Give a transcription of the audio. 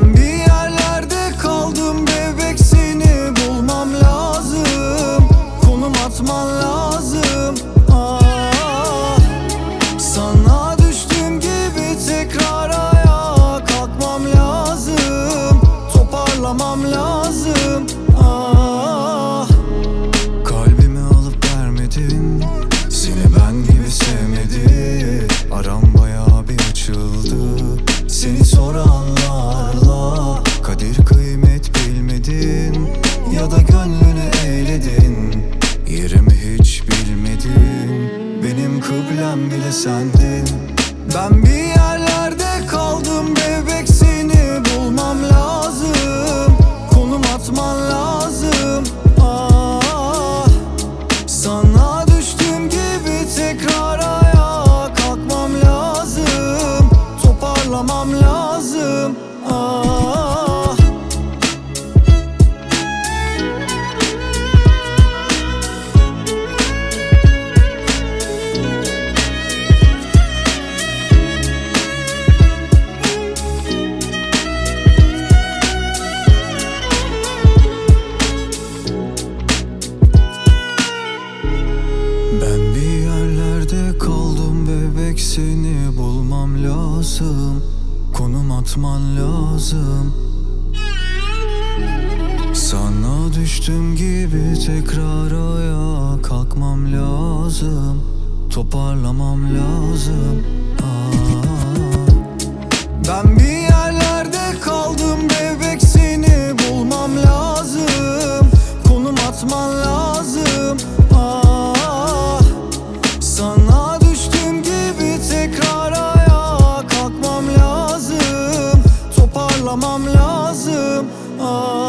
Ben bir yerlerde kaldım bebek, seni bulmam lazım. Konum atman lazım. Sana düştüğüm gibi tekrar ayağa kalkmam lazım. Toparlamam lazım. Kalbimi alıp vermedin, seni ben gibi sevmedi. Aram bayağı bir açıldı seni soranlarla. Kadir kıymet bilmedin ya da gönlünü eğledin. Yerimi hiç bilmedin, benim kıblem bile sendin. Ben bir yerlerde kaldım bebek, seni bulmam lazım. Konum atman lazım. Sana düştüğüm gibi tekrar ayağa kalkmam lazım. Toparlamam lazım. Ben bir yerlerde kaldım bebek, seni bulmam lazım. Konum atman lazım. Sana düştüğüm gibi tekrar ayağa kalkmam lazım. Toparlamam lazım. Ben bir yerlerde kaldım bebek, seni bulmam lazım. Konum atman lazım. Sana düştüğüm gibi tekrar ayağa kalkmam lazım. Toparlamam lazım.